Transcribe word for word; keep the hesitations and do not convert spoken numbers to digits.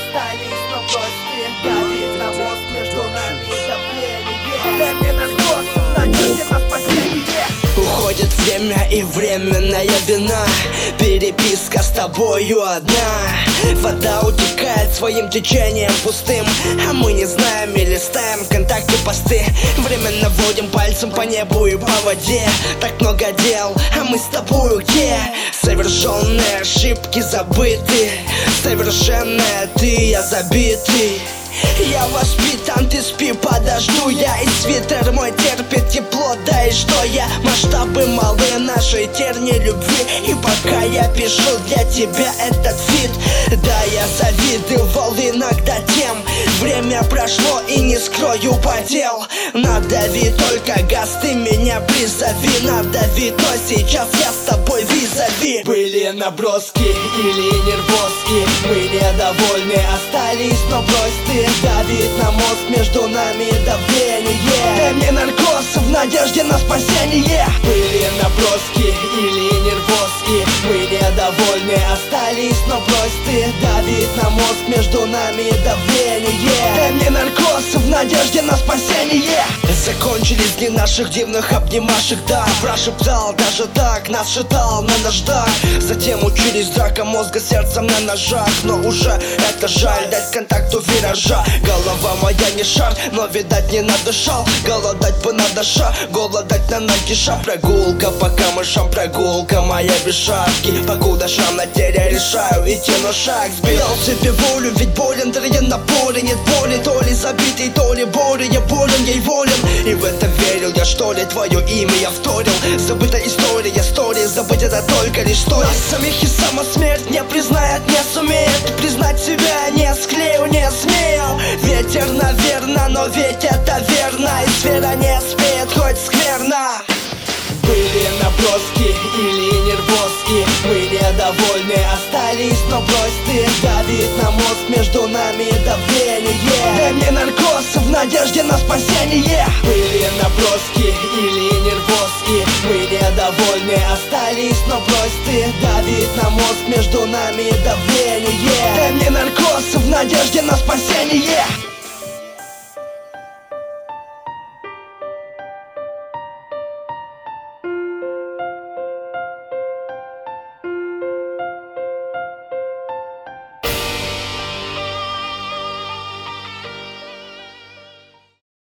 остались, но брось ты. Давит на мост между нами давление. Дай мне наркоз в надежде на спасение. Уходит время и временная вина. Переписка с тобою одна. Вода утекает своим течением пустым, а мы не знаем и листаем ВКонтакте посты. Временно водим пальцем по небу и по воде. Так много дел, а мы с тобою где? Совершенные ошибки забыты. Совершенная ты, я забитый. Я воспитан, ты спи, подожду я. И свитер мой терпит тепло, да и что я? Масштабы малы нашей терни любви. И пока я пишу для тебя этот фит, да, я завидовал иногда тем. Время прошло и не скрою потел. Надави только газ, ты меня призови. Надави, но сейчас я с тобой визави. Были наброски или нервозки, мы недовольны остались, но брось ты. Давит на мост между нами давление. Дай мне наркоз в надежде на спасение. Были наброски или нервозки, мы недовольны остались, но брось ты. Давит на мост между нами давление. Дай мне наркоз в надежде на спасение. Закончились дни наших дивных обнимашек, да. Прошептал даже так, нас шатал на нождах. Затем учились драка мозга сердцем на ножах. Но уже это жаль, дать контакту виража. Голова моя не шар, но видать не надышал. Голодать бы надо ша, голодать на ноги ша. Прогулка по камышам, прогулка моя без шапки. Покуда шрам на теле решаю идти на шаг. Сбил себе волю, ведь болен, да я на поле. Нет боли, то ли забитый, то ли боли. Я болен, я и волен. И в это верил я, что ли, твое имя я вторил. Забытая история, история, забыть это только лишь стоит. Нас самих и сама смерть не признает, не сумеет. Признать себя не склею, не смею. Ветер, наверно, но ведь это верно. И сфера не спеет, хоть скверно. Были наброски или нервозки, мы недовольны остались, но брось ты. Давит на мост между нами давление. Дай мне наркоз в надежде на спасение. Были наброски или нервозки, мы недовольны остались, но брось ты. Давит на мост между нами давление. Дай мне наркоз в надежде на спасение.